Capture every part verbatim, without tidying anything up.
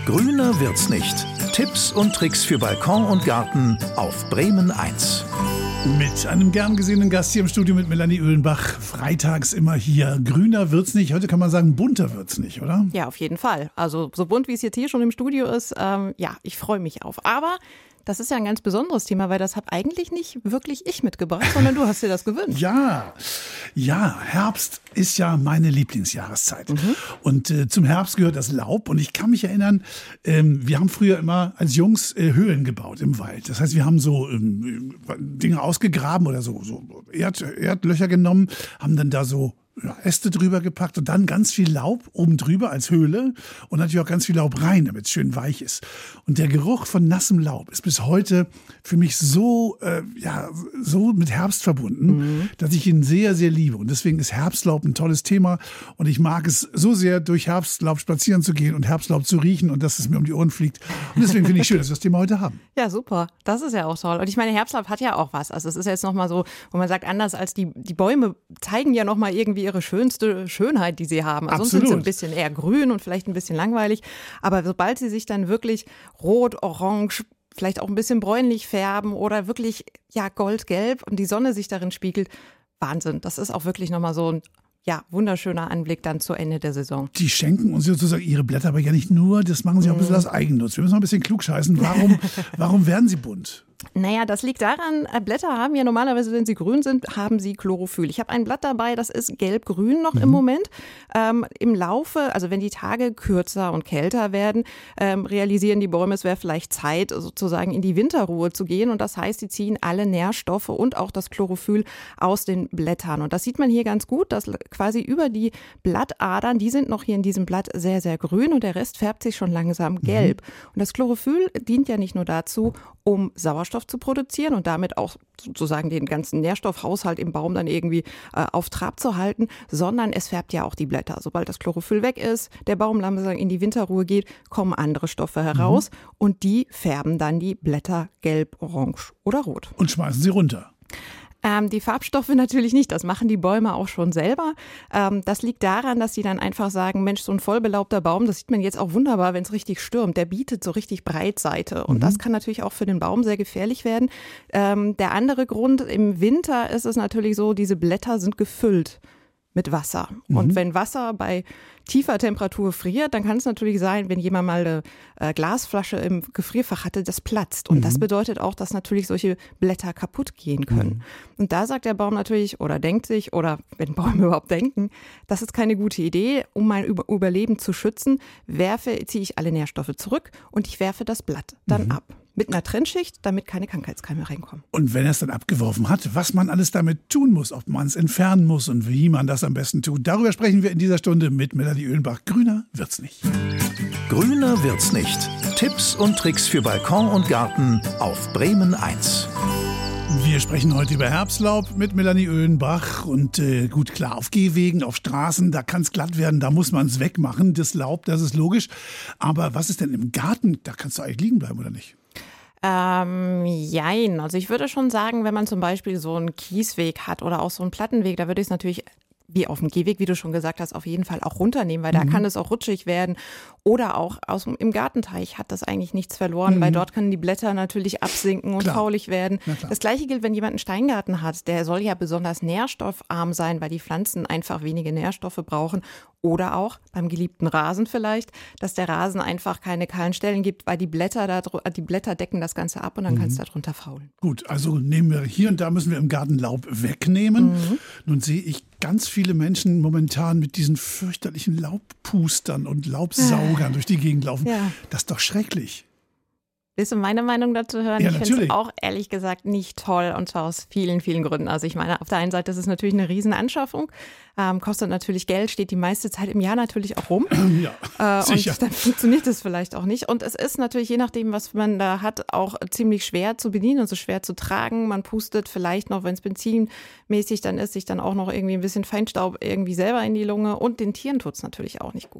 Grüner wird's nicht. Tipps und Tricks für Balkon und Garten auf Bremen eins. Mit einem gern gesehenen Gast hier im Studio mit Melanie Oehlenbach. Freitags immer hier. Grüner wird's nicht. Heute kann man sagen, bunter wird's nicht, oder? Ja, auf jeden Fall. Also so bunt, wie es jetzt hier schon im Studio ist, ähm, ja, ich freue mich auf. Aber das ist ja ein ganz besonderes Thema, weil das habe eigentlich nicht wirklich ich mitgebracht, sondern du hast dir das gewünscht. Ja, ja, Herbst ist ja meine Lieblingsjahreszeit. Mhm. Und äh, zum Herbst gehört das Laub. Und ich kann mich erinnern, ähm, wir haben früher immer als Jungs äh, Höhlen gebaut im Wald. Das heißt, wir haben so ähm, Dinge ausgegraben oder so, so Erd, Erdlöcher genommen, haben dann da so ja, Äste drüber gepackt und dann ganz viel Laub oben drüber als Höhle und natürlich auch ganz viel Laub rein, damit es schön weich ist. Und der Geruch von nassem Laub ist bis heute für mich so, äh, ja, so mit Herbst verbunden, mhm. dass ich ihn sehr, sehr liebe. Und deswegen ist Herbstlaub ein tolles Thema und ich mag es so sehr, durch Herbstlaub spazieren zu gehen und Herbstlaub zu riechen und dass es mir um die Ohren fliegt. Und deswegen finde ich schön, dass wir das Thema heute haben. Ja, super. Das ist ja auch toll. Und ich meine, Herbstlaub hat ja auch was. Also es ist jetzt nochmal so, wo man sagt, anders als die, die Bäume zeigen ja nochmal irgendwie ihre schönste Schönheit, die sie haben. Also sonst sind sie ein bisschen eher grün und vielleicht ein bisschen langweilig. Aber sobald sie sich dann wirklich rot, orange, vielleicht auch ein bisschen bräunlich färben oder wirklich ja goldgelb und die Sonne sich darin spiegelt, Wahnsinn. Das ist auch wirklich nochmal so ein ja, wunderschöner Anblick dann zu Ende der Saison. Die schenken uns sozusagen ihre Blätter, aber ja nicht nur, das machen sie auch ein bisschen aus Eigennutz. Wir müssen mal ein bisschen klugscheißen. Warum, warum werden sie bunt? Naja, das liegt daran, Blätter haben ja normalerweise, wenn sie grün sind, haben sie Chlorophyll. Ich habe ein Blatt dabei, das ist gelb-grün noch mhm. im Moment. Ähm, im Laufe, also wenn die Tage kürzer und kälter werden, ähm, realisieren die Bäume, es wäre vielleicht Zeit, sozusagen in die Winterruhe zu gehen. Und das heißt, sie ziehen alle Nährstoffe und auch das Chlorophyll aus den Blättern. Und das sieht man hier ganz gut, dass quasi über die Blattadern, die sind noch hier in diesem Blatt sehr, sehr grün und der Rest färbt sich schon langsam gelb. Mhm. Und das Chlorophyll dient ja nicht nur dazu, um Sauerstoff zu produzieren und damit auch sozusagen den ganzen Nährstoffhaushalt im Baum dann irgendwie äh, auf Trab zu halten, sondern es färbt ja auch die Blätter. Sobald das Chlorophyll weg ist, der Baum langsam in die Winterruhe geht, kommen andere Stoffe heraus mhm. und die färben dann die Blätter gelb, orange oder rot. Und schmeißen sie runter. Ähm, die Farbstoffe natürlich nicht, das machen die Bäume auch schon selber. Ähm, das liegt daran, dass sie dann einfach sagen, Mensch, so ein vollbelaubter Baum, das sieht man jetzt auch wunderbar, wenn es richtig stürmt, der bietet so richtig Breitseite und mhm. das kann natürlich auch für den Baum sehr gefährlich werden. Ähm, der andere Grund, im Winter ist es natürlich so, diese Blätter sind gefüllt mit Wasser. Mhm. Und wenn Wasser bei tiefer Temperatur friert, dann kann es natürlich sein, wenn jemand mal eine äh, Glasflasche im Gefrierfach hatte, das platzt. Und mhm. das bedeutet auch, dass natürlich solche Blätter kaputt gehen können. Mhm. Und da sagt der Baum natürlich oder denkt sich, oder wenn Bäume überhaupt denken, das ist keine gute Idee, um mein Über- Überleben zu schützen, werfe, ziehe ich alle Nährstoffe zurück und ich werfe das Blatt dann mhm. ab. Mit einer Trennschicht, damit keine Krankheitskeime reinkommen. Und wenn er es dann abgeworfen hat, was man alles damit tun muss, ob man es entfernen muss und wie man das am besten tut, darüber sprechen wir in dieser Stunde mit Melanie Oehlenbach. Grüner wird's nicht. Grüner wird's nicht. Tipps und Tricks für Balkon und Garten auf Bremen eins. Wir sprechen heute über Herbstlaub mit Melanie Oehlenbach und äh, gut, klar, auf Gehwegen, auf Straßen, da kann es glatt werden, da muss man es wegmachen, das Laub, das ist logisch. Aber was ist denn im Garten? Da kannst du eigentlich liegen bleiben, oder nicht? Ähm, jein. Also ich würde schon sagen, wenn man zum Beispiel so einen Kiesweg hat oder auch so einen Plattenweg, da würde ich es natürlich wie auf dem Gehweg, wie du schon gesagt hast, auf jeden Fall auch runternehmen, weil da mhm. kann es auch rutschig werden. Oder auch aus, im Gartenteich hat das eigentlich nichts verloren, mhm. weil dort können die Blätter natürlich absinken und klar. faulig werden. Das Gleiche gilt, wenn jemand einen Steingarten hat. Der soll ja besonders nährstoffarm sein, weil die Pflanzen einfach wenige Nährstoffe brauchen. Oder auch beim geliebten Rasen vielleicht, dass der Rasen einfach keine kahlen Stellen gibt, weil die Blätter da, die Blätter decken das Ganze ab und dann mhm. kann es darunter faulen. Gut, also nehmen wir hier und da müssen wir im Garten Laub wegnehmen. Mhm. Nun sehe ich ganz viele Menschen momentan mit diesen fürchterlichen Laubpustern und Laubsaugern durch die Gegend laufen. Ja. Das ist doch schrecklich. Willst du meine Meinung dazu hören? Ja, ich finde es auch ehrlich gesagt nicht toll und zwar aus vielen, vielen Gründen. Also ich meine, auf der einen Seite ist es natürlich eine Riesenanschaffung, ähm, kostet natürlich Geld, steht die meiste Zeit im Jahr natürlich auch rum. Ja, äh, sicher. Und dann funktioniert es vielleicht auch nicht. Und es ist natürlich, je nachdem, was man da hat, auch ziemlich schwer zu bedienen und so schwer zu tragen. Man pustet vielleicht noch, wenn es benzinmäßig dann ist, sich dann auch noch irgendwie ein bisschen Feinstaub irgendwie selber in die Lunge und den Tieren tut es natürlich auch nicht gut.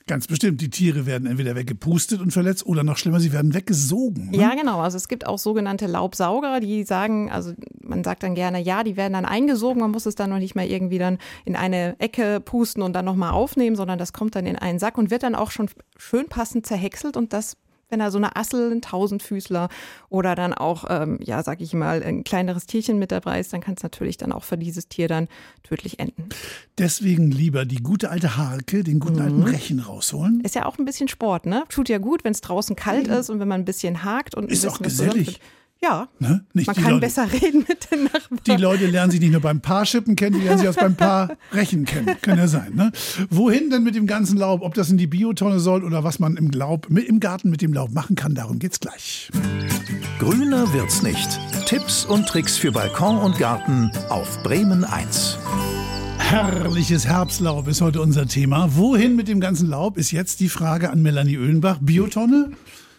Ganz bestimmt. Die Tiere werden entweder weggepustet und verletzt oder noch schlimmer, sie werden weggesogen. Ne? Ja, genau. Also es gibt auch sogenannte Laubsauger, die sagen, also man sagt dann gerne, ja, die werden dann eingesogen, man muss es dann noch nicht mehr irgendwie dann in eine Ecke pusten und dann nochmal aufnehmen, sondern das kommt dann in einen Sack und wird dann auch schon schön passend zerhäckselt und das, wenn da so eine Assel, ein Tausendfüßler oder dann auch, ähm, ja, sag ich mal, ein kleineres Tierchen mit dabei ist, dann kann es natürlich dann auch für dieses Tier dann tödlich enden. Deswegen lieber die gute alte Harke, den guten mhm. alten Rechen rausholen. Ist ja auch ein bisschen Sport, ne? Tut ja gut, wenn es draußen kalt mhm. ist und wenn man ein bisschen hakt. Und ist ein auch gesellig. Ja, ne? Nicht man kann Leute, besser reden mit den Nachbarn. Die Leute lernen sich nicht nur beim Paarschippen kennen, die lernen sich auch beim Paarrechen kennen. Kann ja sein. Ne? Wohin denn mit dem ganzen Laub? Ob das in die Biotonne soll oder was man im, Laub, im Garten mit dem Laub machen kann, darum geht's gleich. Grüner wird's nicht. Tipps und Tricks für Balkon und Garten auf Bremen eins. Herrliches Herbstlaub ist heute unser Thema. Wohin mit dem ganzen Laub ist jetzt die Frage an Melanie Oehlenbach. Biotonne?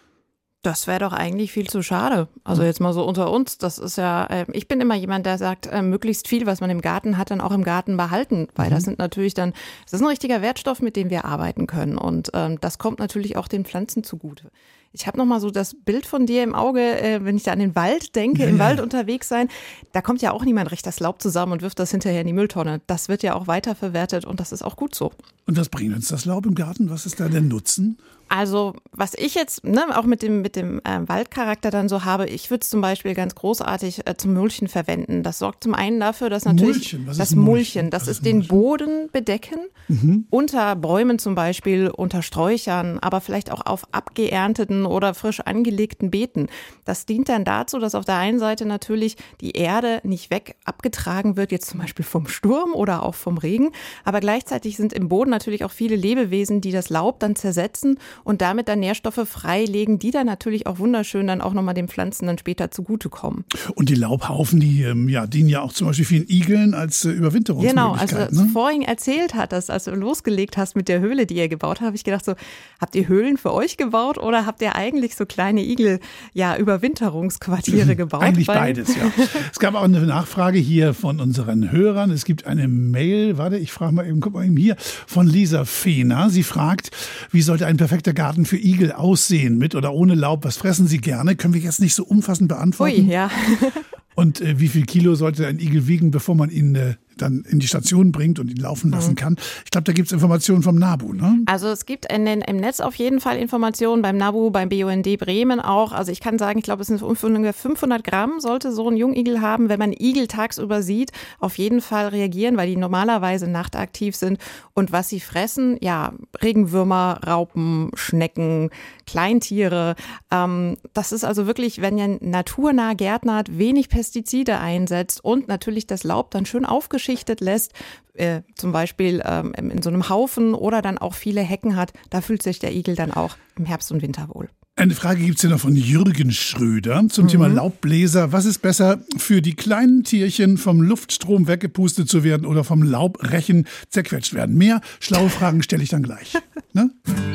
Das wäre doch eigentlich viel zu schade. Also jetzt mal so unter uns, das ist ja, äh, ich bin immer jemand, der sagt, äh, möglichst viel, was man im Garten hat, dann auch im Garten behalten, weil mhm. das sind natürlich dann, das ist ein richtiger Wertstoff, mit dem wir arbeiten können und ähm, das kommt natürlich auch den Pflanzen zugute. Ich habe noch mal so das Bild von dir im Auge, äh, wenn ich da an den Wald denke, ja, im ja. Wald unterwegs sein, da kommt ja auch niemand recht das Laub zusammen und wirft das hinterher in die Mülltonne. Das wird ja auch weiterverwertet und das ist auch gut so. Und was bringt uns das Laub im Garten? Was ist da der Nutzen? Also was ich jetzt ne, auch mit dem, mit dem äh, Waldcharakter dann so habe, ich würde es zum Beispiel ganz großartig äh, zum Mulchen verwenden. Das sorgt zum einen dafür, dass natürlich Mulchen? Was das ist Mulchen, Mulchen? das Was ist ist den Mulchen? Boden bedecken, mhm. unter Bäumen zum Beispiel, unter Sträuchern, aber vielleicht auch auf abgeernteten oder frisch angelegten Beeten. Das dient dann dazu, dass auf der einen Seite natürlich die Erde nicht weg abgetragen wird, jetzt zum Beispiel vom Sturm oder auch vom Regen, aber gleichzeitig sind im Boden natürlich auch viele Lebewesen, die das Laub dann zersetzen und damit dann Nährstoffe freilegen, die dann natürlich auch wunderschön dann auch nochmal den Pflanzen dann später zugutekommen. Und die Laubhaufen, die ähm, ja, dienen ja auch zum Beispiel vielen Igeln als äh, Überwinterungsmöglichkeit. Genau, als du ne? vorhin erzählt hattest, als du losgelegt hast mit der Höhle, die ihr gebaut habt, habe ich gedacht so, habt ihr Höhlen für euch gebaut oder habt ihr eigentlich so kleine Igel, ja, Überwinterungsquartiere gebaut? Eigentlich beides, ja. Es gab auch eine Nachfrage hier von unseren Hörern. Es gibt eine Mail, warte, ich frage mal eben, guck mal eben hier, von Lisa Fehner. Sie fragt, wie sollte ein perfekter Garten für Igel aussehen, mit oder ohne Laub? Was fressen sie gerne? Können wir jetzt nicht so umfassend beantworten. Ui, ja. Und äh, wie viel Kilo sollte ein Igel wiegen, bevor man ihn äh, dann in die Station bringt und ihn laufen lassen kann? Ich glaube, da gibt es Informationen vom NABU, ne? Also es gibt in den, im Netz auf jeden Fall Informationen, beim NABU, beim B U N D Bremen auch. Also ich kann sagen, ich glaube, es sind ungefähr fünfhundert Gramm sollte so ein Jungigel haben. Wenn man Igel tagsüber sieht, auf jeden Fall reagieren, weil die normalerweise nachtaktiv sind. Und was sie fressen, ja, Regenwürmer, Raupen, Schnecken, Kleintiere. Ähm, das ist also wirklich, wenn ihr ein naturnah gärtnert, wenig Pestizide einsetzt und natürlich das Laub dann schön aufgeschichtet lässt, äh, zum Beispiel ähm, in so einem Haufen oder dann auch viele Hecken hat, da fühlt sich der Igel dann auch im Herbst und Winter wohl. Eine Frage gibt es hier noch von Jürgen Schröder zum Mhm. Thema Laubbläser. Was ist besser, für die kleinen Tierchen vom Luftstrom weggepustet zu werden oder vom Laubrechen zerquetscht werden? Mehr schlaue Fragen stelle ich dann gleich. Ne?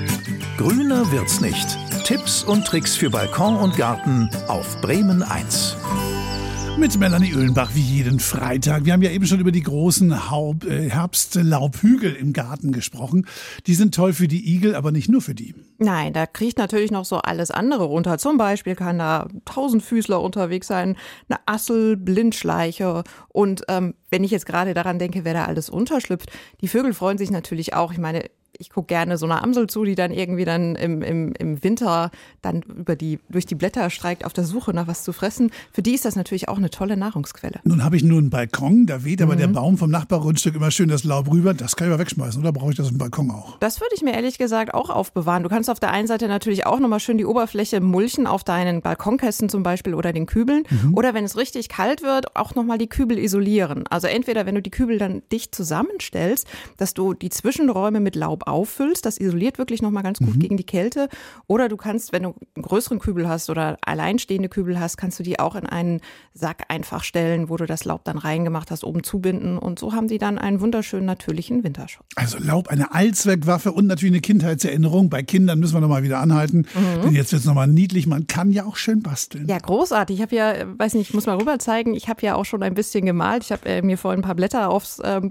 Grüner wird's nicht. Tipps und Tricks für Balkon und Garten auf Bremen eins. Mit Melanie Oehlenbach wie jeden Freitag. Wir haben ja eben schon über die großen Haupt, äh, Herbstlaubhügel im Garten gesprochen. Die sind toll für die Igel, aber nicht nur für die. Nein, da kriecht natürlich noch so alles andere runter. Zum Beispiel kann da Tausendfüßler unterwegs sein, eine Assel, Blindschleiche und ähm, wenn ich jetzt gerade daran denke, wer da alles unterschlüpft, die Vögel freuen sich natürlich auch. Ich meine, ich gucke gerne so einer Amsel zu, die dann irgendwie dann im, im, im Winter dann über die, durch die Blätter streikt auf der Suche nach was zu fressen. Für die ist das natürlich auch eine tolle Nahrungsquelle. Nun habe ich nur einen Balkon, da weht aber mhm. der Baum vom Nachbargrundstück immer schön das Laub rüber. Das kann ich aber wegschmeißen, oder brauche ich das auf dem Balkon auch? Das würde ich mir ehrlich gesagt auch aufbewahren. Du kannst auf der einen Seite natürlich auch nochmal schön die Oberfläche mulchen auf deinen Balkonkästen zum Beispiel oder den Kübeln. Mhm. Oder wenn es richtig kalt wird, auch nochmal die Kübel isolieren. Also entweder, wenn du die Kübel dann dicht zusammenstellst, dass du die Zwischenräume mit Laub auffüllst, das isoliert wirklich nochmal ganz gut mhm. gegen die Kälte. Oder du kannst, wenn du einen größeren Kübel hast oder alleinstehende Kübel hast, kannst du die auch in einen Sack einfach stellen, wo du das Laub dann reingemacht hast, oben zubinden. Und so haben die dann einen wunderschönen natürlichen Winterschutz. Also Laub, eine Allzweckwaffe und natürlich eine Kindheitserinnerung. Bei Kindern müssen wir nochmal wieder anhalten, mhm. denn jetzt wird es nochmal niedlich. Man kann ja auch schön basteln. Ja, großartig. Ich habe ja, weiß nicht, ich muss mal rüber zeigen, ich habe ja auch schon ein bisschen gemalt. Ich habe äh, mir vorhin ein paar Blätter aufs ähm,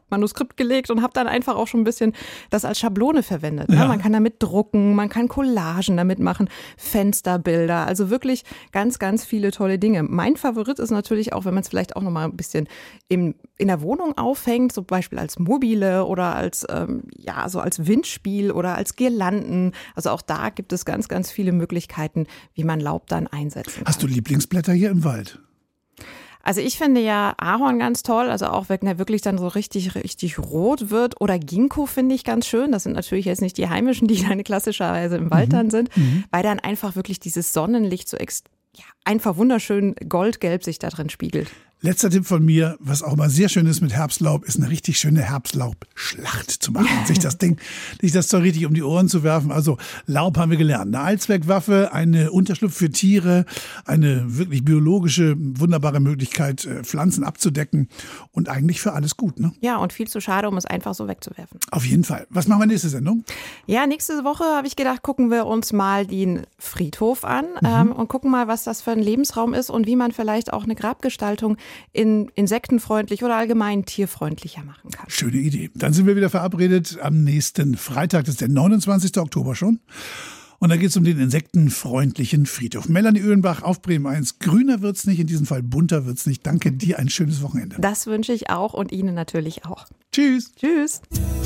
Manuskript gelegt und habe dann einfach auch schon ein bisschen das als Schablone verwendet. Ne? Ja. Man kann damit drucken, man kann Collagen damit machen, Fensterbilder, also wirklich ganz, ganz viele tolle Dinge. Mein Favorit ist natürlich auch, wenn man es vielleicht auch noch mal ein bisschen im, in der Wohnung aufhängt, zum Beispiel als Mobile oder als, ähm, ja, so als Windspiel oder als Girlanden. Also auch da gibt es ganz, ganz viele Möglichkeiten, wie man Laub dann einsetzen kann. Hast du Lieblingsblätter hier im Wald? Also ich finde ja Ahorn ganz toll, also auch wenn er wirklich dann so richtig, richtig rot wird. Oder Ginkgo finde ich ganz schön. Das sind natürlich jetzt nicht die heimischen, die dann klassischerweise im Wald dann sind, mhm. weil dann einfach wirklich dieses Sonnenlicht so ex- ja, einfach wunderschön goldgelb sich da drin spiegelt. Letzter Tipp von mir, was auch mal sehr schön ist mit Herbstlaub, ist eine richtig schöne Herbstlaubschlacht zu machen. sich das Ding, sich das Zeug richtig um die Ohren zu werfen. Also Laub haben wir gelernt. Eine Allzweckwaffe, eine Unterschlupf für Tiere, eine wirklich biologische, wunderbare Möglichkeit, Pflanzen abzudecken und eigentlich für alles gut, ne? Ja, und viel zu schade, um es einfach so wegzuwerfen. Auf jeden Fall. Was machen wir nächste Sendung? Ja, nächste Woche habe ich gedacht, gucken wir uns mal den Friedhof an mhm. ähm, und gucken mal, was das für ein Lebensraum ist und wie man vielleicht auch eine Grabgestaltung in insektenfreundlich oder allgemein tierfreundlicher machen kann. Schöne Idee. Dann sind wir wieder verabredet am nächsten Freitag, das ist der neunundzwanzigsten Oktober schon. Und da geht es um den insektenfreundlichen Friedhof. Melanie Oehlenbach auf Bremen eins. Grüner wird's nicht, in diesem Fall bunter wird's nicht. Danke dir, ein schönes Wochenende. Das wünsche ich auch und Ihnen natürlich auch. Tschüss. Tschüss.